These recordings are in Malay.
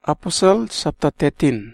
Apostle chapter 13.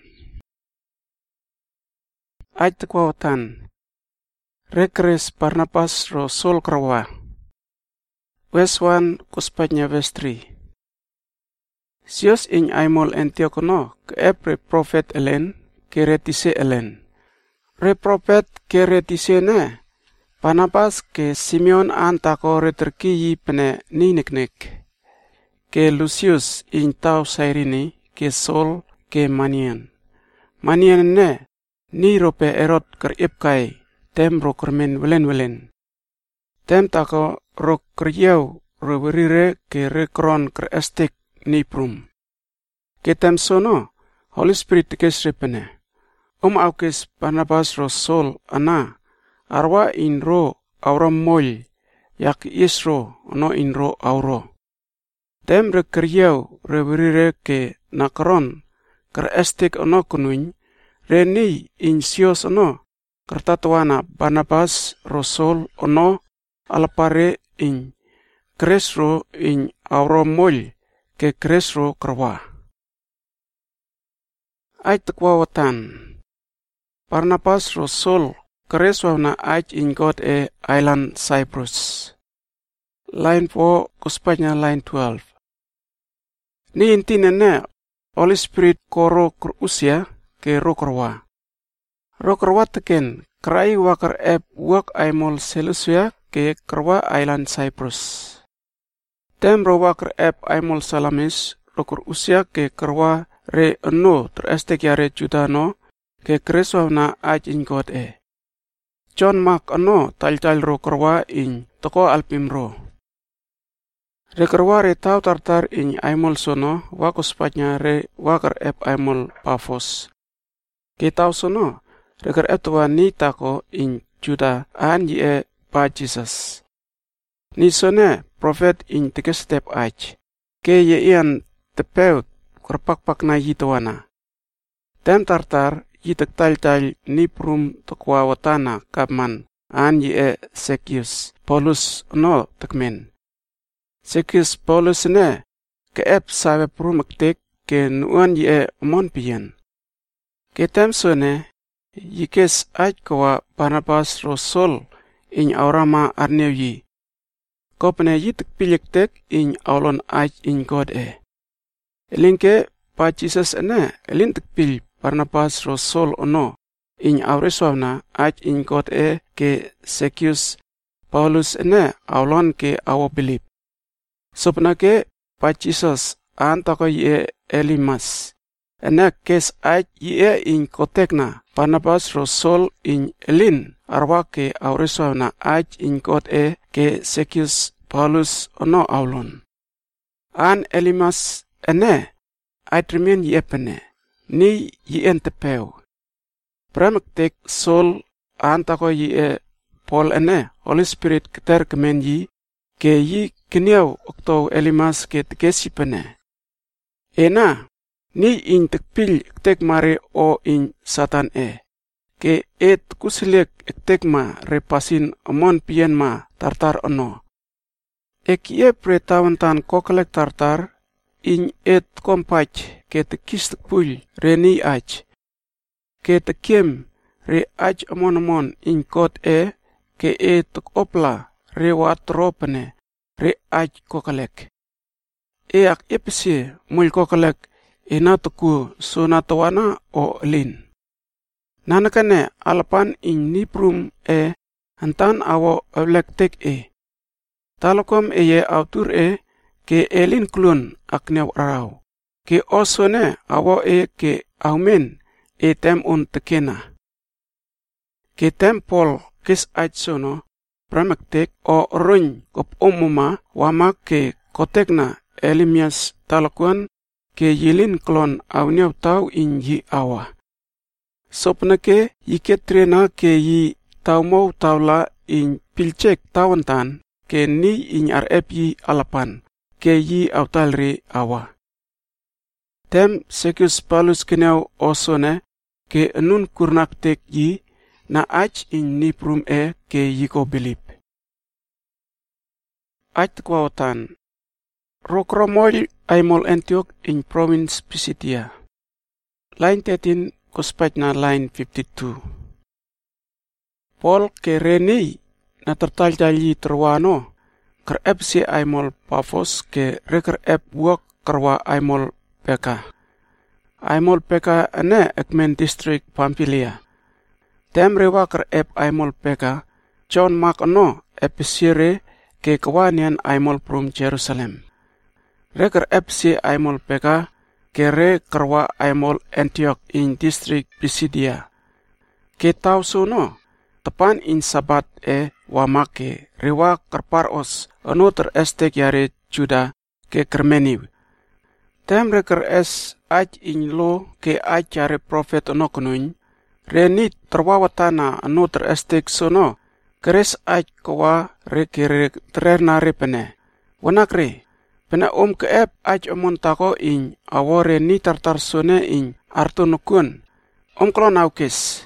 Ayat kuawatan. Rekres Barnabas ro Saul krawa. Verse 1 kuspatnya verse 3. Sios in aimol Antiokono ke epre prophet elen ke retise elen. Re prophet ke retise ne. Barnabas ke Simeon antako reterkiyi pene nineknek. Ke Lucius in tau Sairini ke Saul ke Manian. Manian ne ni rope erot ker ipkai tem ro kermen welen. Tem tako ro keryau ro berire ke rekron ker estik ni prum. Ke tem sono Holy Spirit kes repene. Aukes Barnabas ro Saul ana arwa in ro aura mol yak isro no in ro auro. Tem re keryau re berire ke nakron ker estik ono kununy reni in sios ono kertatuana Barnabas ro Saul ono alapare in kresro in auro mol ke kresro kerwa. Ayat kuawatan. Barnabas ro Saul kreswa na ayat in God island Cyprus. Line 4 kuspanya line 12. Ni intinene Holy Spirit koro kerusia ke rokerwa. Rokerwa teken krai wakar wak aimol Seleucia ke kerwa island Cyprus. Tem ro wakar aimol Salamis roker usia ke kerwa re eno terestek yare Judano ke kreswa na aj in God John Mark eno tal ro kerwa in toko alpimro. Re kerwa re tau tartar in aimol sono wakuspatnya re wakar aimol Paphos. Ke tau sono reker tua ni tako in Juda an ye pa Jesus. Ni sone prophet in teke step aj. Ke ye ian tepeut kerpak na yituana. Tem tartar yitek tal ni prum tekwa watana kapman an ye Sekius Paulus no tekmen. Sekius Paulus ne ke sabe prumaktek ke nuan ye mon pian. Ke tem sone yikes aj kawa Barnabas ro Saul in aurama arneuyi. Kopne yitek piliktek in aulon aj in God Elinke pa Jesus ene elintek pil Barnabas ro Saul ono in aureswavna aj in God ke Sekius Paulus ene aulon ke awo bilip. Sopna ke pa Jesus antako ye Elimas. Ene kes aj ye in kotekna Barnabas ro Saul in elin arwa ke aureswavna aj in God ke Sekius Paulus ono aulon. An Elimas ene aitrimen yepene ni yen tepeu. Pramaktek Saul antako ye Paul ene Holy Spirit keter kemen yi ke yi keniau okto Elimas ke tekesi pene. Ena ni in tekpil tek mare o in Satan ke kusilek tek ma repasin amon pien ma tartar ono. Ek pretawantan kokelek tartar in kompach ke tekis tekpul reni aj. Ke tekiem re aj amon in kot ke tek opla re watropene re aj kokelek. Ak epsi mul kokelek inatuku sunatawana o lin. Nanakane alpan in niprum antan awo eblektek Talokom ye autur ke elin klun aknew rau. Ke osone awo ke aumen tem un tekena. Ke tempol kis ajsono pramaktek o runy kop umuma wama ke kotekna Elimias talakuan ke yilin klon awnew tau in yi awa. Sopna ke yiketrena ke yi taumau taula in pilcek tawantan ke ni in yi alapan ke yi autalri awa. Tem Sekius Paulus kenew osone ke enun kurnaktek yi na aj in ni prum ke yi ko bilip. Aj kuawatan. Rokromoil aimol Antioch in province Pisidia. Line 13 kuspajna line 52. Paul ke Reni na tertaljali terwano kerep si aimol Pafos ke rekerep buak kerwa aimol Peka. Aimol Peka ane Ekmen district Pamphylia. Tem rewa kerep aimol Peka John Mark no episire ke kewanian aimol prum Jerusalem. Rekerep si aimol Peka ke re kerwa aimol Antioch in district Pisidia. Ke tau suno tepan in sabat wamake rewa kerparos anu terestek yare Juda ke kermeniw. Tem reker es aj in lo ke aj yare profet ono kununy, reni terwawatana anu terestek sono, keres aj kawa re tererna repene. Wanak re, pena keep aj omontako in awo reni tartar sone in artunukun, klon aukes.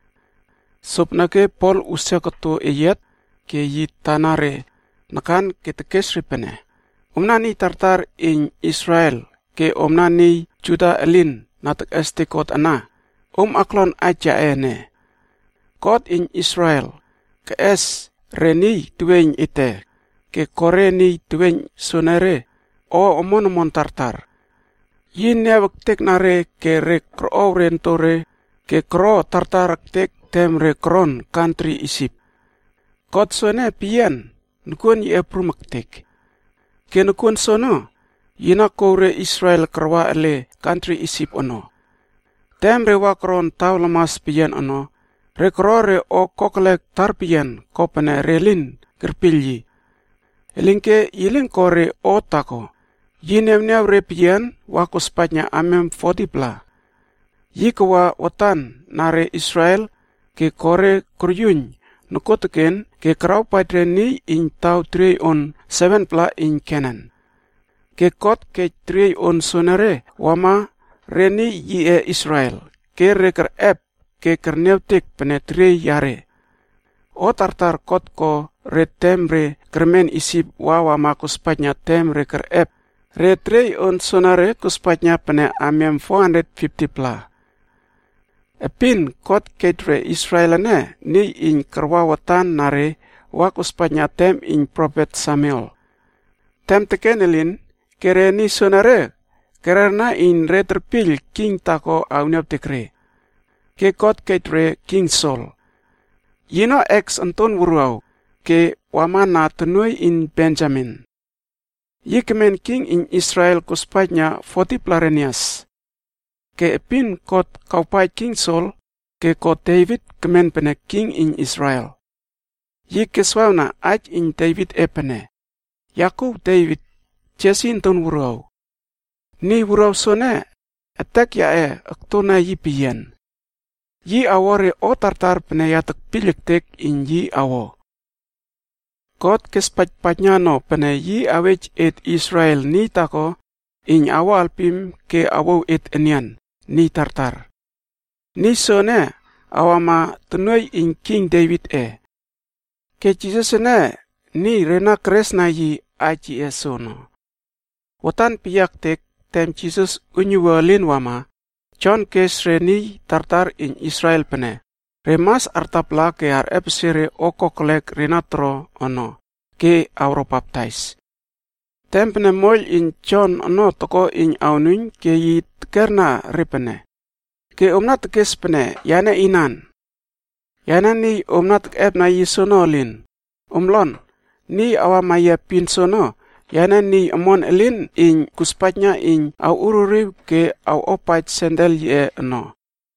Supnake Paul usya ketu iyet ke yi tanare nakan ketekes ripene. Ni tartar in Israel ke ni Juda elin natek este kot ana. Aklon aja ene. Kot in Israel ke es reni tuweny ite ke koreni tuweny sonere o omon tartar. Yin nevek tek nare ke re kro rentore ke kro tartar tek temre kron country isip. Kot sone pian, nukun ye prumaktek. Ke nukun sono, yina kore Israel kerwa ele country isip ono. Temre wa kron tau lemas pian ono, rekrore o koklek tar pian kopene relin kerpilyi. Elingke yiling kore o tako, yinemnew re pian wakus patnya amem 40 pla. Yikawa watan nare Israel, ke kore kuryuny nukoteken ke kraw padreni in tau 3 on 7 pla in Kenan. Ke kot ke 3 on sonare wama reni ye Israel ke reker ep ke kerneutik penetre yare. O tartar kot ko re temre kermen isip wawa makuspatnya temre ker ep re 3 on sonare kuspatnya pene amem 450 pla. Epin kot ketre Israelane ni in kerwawatan nare wakus tem in prophet Samuel. Tem tekenelin kere ni sonare kerana in re terpil king tako aunep tekre. Ke kot ketre King Saul. Yino ex anton wuruau ke wamana tenui in Benjamin. Yikemen king in Israel kuspatnya 40 plarenias. Ke epin kot kaupai King Saul ke kot David kemen pene king in Israel. Yi keswauna aj in David epene. Yakub David jesin ton wurau. Ni wurau sone etek aktona yi piyen. Yi awore o tartar pene yatek piliktek in yi awo. Kot kespatpatnya no pene yi awech et Israel ni tako in awo alpim ke awo et enian. Ni tartar. Ni sone awama tenui in King David Ke Jesus ni rena kresna yi aji sono. Watan piyak tek tem Jesus unyuwalin wama John kes reni tartar in Israel pene. Remas artapla ke ar epsire okoklek renatro ono ke auro baptize. Tem pene moil in John ono toko in aununy ke yi kerna repene. Ke omnat kes pene yana inan. Yana ni omnat ep na yisonolin. Omlon ni awamaya pin sono. Yana ni amon elin in kuspatnya in au ururi ke au opait sendel ye no.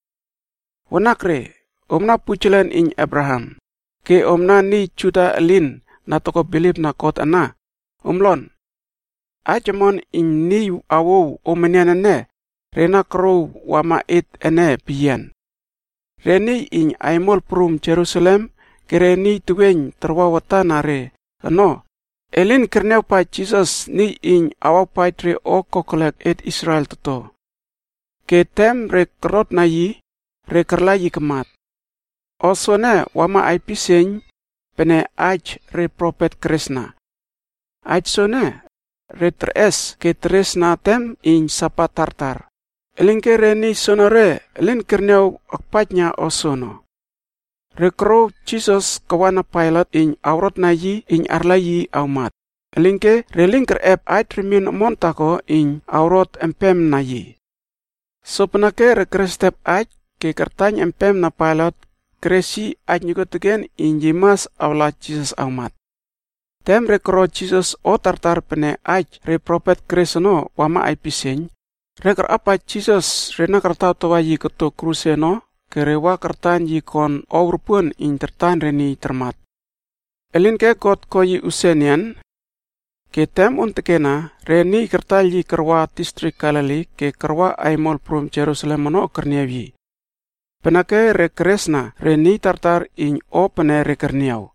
Wanakre omna pujulan in Abraham. Ke omna ni Juda elin na toko bilib na kot ana. Omlon ajamon in ni awo omenianane. Rena krow wama it ene pian. Reni in aimol prum Jerusalem kereni tuweny terwawatanare. Ano, elin kernew pa Jesus ni in awapaitre o kokolek et Israel toto. Ke tem re kerot na yi, re kerlayi kemat. Osone wama aipiseny pene aj re prophet Kresna. Aj sone retres ke tresna tem in sapa tartar. Elingke reni sonore elin kerniau akpatnya osono. Rekro Jesus kawana pilot in aurat nayi in arlayi aumat. Elingke relingker ep ait remin montako in aurat empem nayi. So penake rekrestep ait ke kertany empem na pilot kresi ait nyugotugen in jimas aula Jesus aumat. Tem rekro Jesus o tartar pene ait repropet kresono wama ai piseng. Rekar apa Jesus rena kerta towa yi keto kruseno kerewa kertan yi kon overpun in tertan reni termat. Elin ke kot ko yi usenian ke tem untekena reni kertal yi kerwa distrik Galili ke kerwa aimol prum Jerusalem mono kerniawi. Penake rekresna reni tartar in o pene rekerniau.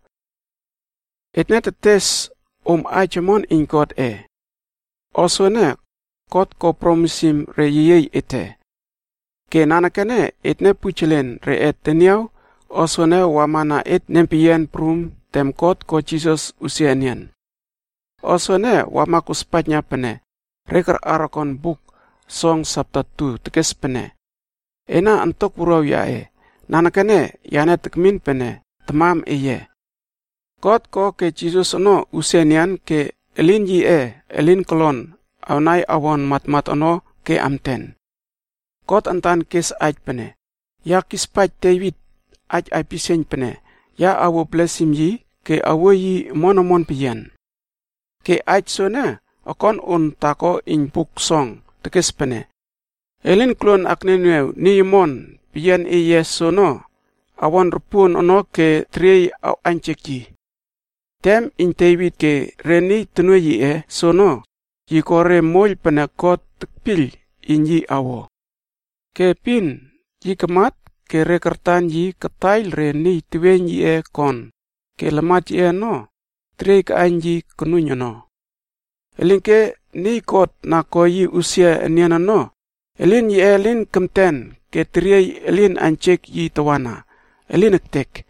Etne tetes ajemon in God e. Osone kot ko promisim re yey ete. Ke nanakene etne puchelen re et teniau, osone wamana et nempien prum tem kot ko Jesus usianian. Osone wamakus patnya pene, reker arakon buk song sabta tu tekes pene. Ena antok puraw yae, nanakene yana tekmin pene, temam eye. Kot ko ke Jesus ono usianian ke elin yi elin kolon, aunai awon mat ono ke amten. Kot antan kes aj pene. Ya kispat David aj piseng pene. Ya awo blesim yi ke awo yi monomon piyan. Ke aj sone akon un tako in buk song tekes pene. Elin klon aknenuew ni mon piyan sono. Awon rupun ono ke trei au anchek yi. Tem in David ke reni tenue yi sono. Yi kore moil pene kot tekpil in yi awo. Ke pin yi kemat ke rekertan yi ketail reni tuwen yi kon. Ke lemat yi no. Trei ke anji kenunya no. Elin ni kot na ko yi usia eniana no. Elin yi elin kemten ke trei elin anchek yi tawana. Elin ektek.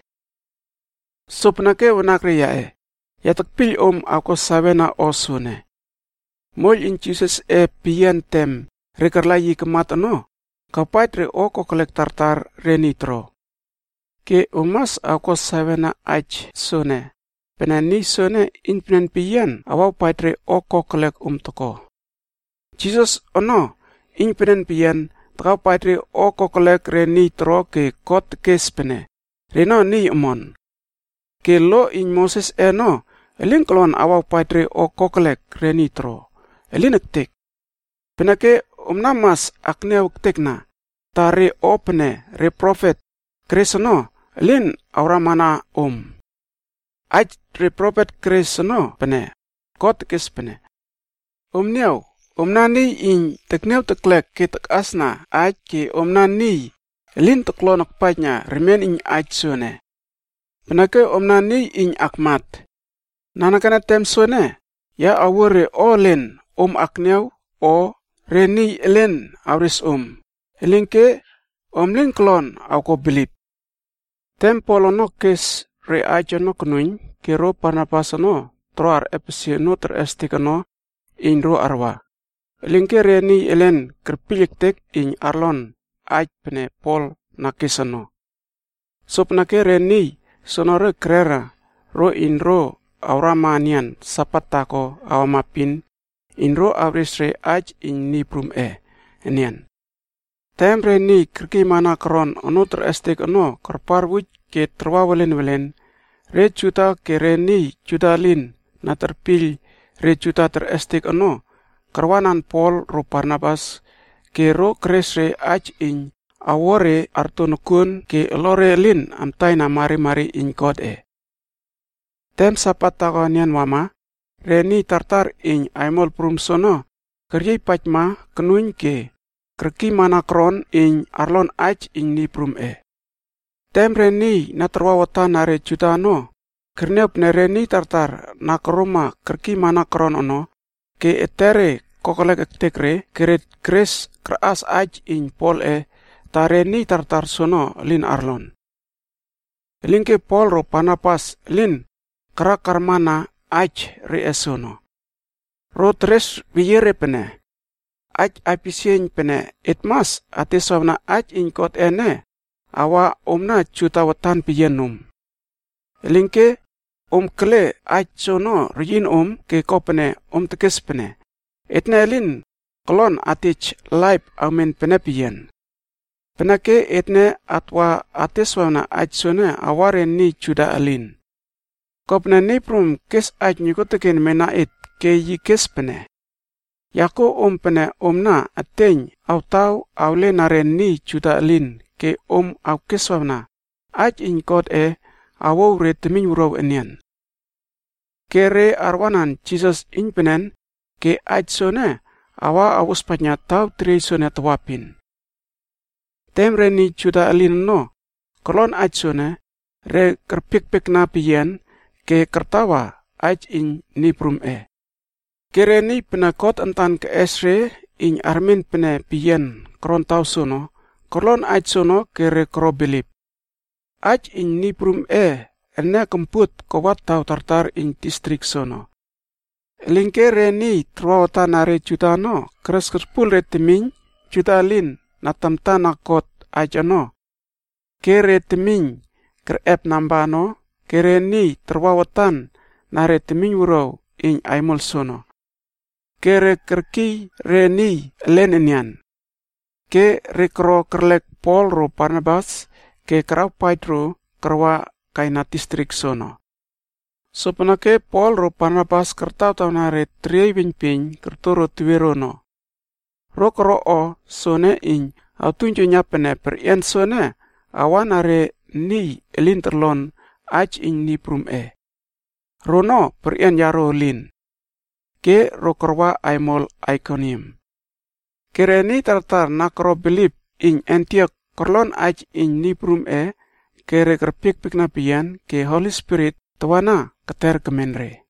Sopnake wanakre ya ya tekpil ako sabena osune. Mol in Jesus pian tem rekerla yi kemat no. Kapait re oko kolek tartar renitro. Ke umas ako sabena aj sone. Penani sone inpinen pian awaw paitre oko kolek toko. Jesus ono inpinen pian takaw paitre oko kolek renitro ke kot kes pene. Reno ni umon. Ke lo in Moses no. Elin kolon awaw paitre oko kolek renitro. Elin ektek. Penake namas akne ektek na. Tare opene re prophet kresono elin auramana Aj re prophet kresono pene. Kot kes pene. Niau. Nani in tekneu teklek ke tek asna. Aj ke nani. Elin teklonok paitnya remen in aj sone. Penake nani in akmat. Nanakana tem sone. Ya awore olen akneu o reni elen auris Elingke lin klon ako bilip. Tempolono kes re ajono knuin kero panapasano troar episino terestikano in ro arwa. Elingke reni elen kerpiliktek in arlon aj pene pol nakisano. Sopnake reni sonore krera ro in ro auramanian sapatako awamapin in ro avrisre aj in niprum enian. Tem reni kerki mana kron ono terestik ono kerparwuj ke terwawelen re juta ke reni juta lin na terpil re juta terestik ono kerwanan Paul ro Barnabas ke ro kresre aj in awore artonukun ke lore lin amtai na mari in God Tem sapatagonian wama reni tartar in aimol prum sono kerjai pachma kenuin ke kerki mana kron in arlon aj in ni prum Tem reni na terwawata nare juta no. Kernep ne reni tartar na keroma kerki mana kron ono. Ke etere kokolek ektekre keret kres keras aj in pol ta reni tartar sono lin arlon. Lingke pol ro panapas lin kerakar mana aj re esono. Ro tres biyere pene. Aj apisien pene itmas atisawna aj inkot ene. Awa omna cutawatan piyenum. Lingke kle aj sono rin ke kopene tekes pene. Etna elin kolon atich laip amen pene piyen. Penake etne atwa atiswana aj sone awaren ni cuda alin. Kopne ni prum kes aj nyukotekin menait ke yi kes pene. Yako pene omna ateny autau awle naren ni cuda alin ke au keswana aj inkot awo retemin wuraw enian. Kere arwanan Jesus inpenen ke aj sone awa awuspanya tau tre sone tawapin. Temre ni cuda alin no, kolon aj sone re kerpik-pik na piyen ke kertawa aj in ni prum Kere ni penakot entan ke esre in armin pene piyen kron tau sono, kolon aj sono kere kro bilip. Aj in ni prum ene kemput kowat tau tartar in distrik sono. Lingkere ni truawata nare juta no, keres kerpul reteming juta alin na tamtana kot aj ano. Kere teming kerep namba no, kere ni truawatan nare teming wuraw in aimol sono. Kere kerki re ni len enian. Ke rekro kerlek Paul ro Barnabas ke kerau Pedro kerwa kaina distrik sono. So penake Paul ro Barnabas kertau tau nare triai ping kertoro tuwerono. Ro kero o sone in au tunjunya pene perien sone awan nare ni elin terlon aj in ni prum Rono perien yaro lin. Ke ro kerwa aimol Iconium. Kere ni tartar nakro bilip in Antioch korlon aj in ni prum kere kerpik-pik na piyan ke Holy Spirit tawana keter kemenre.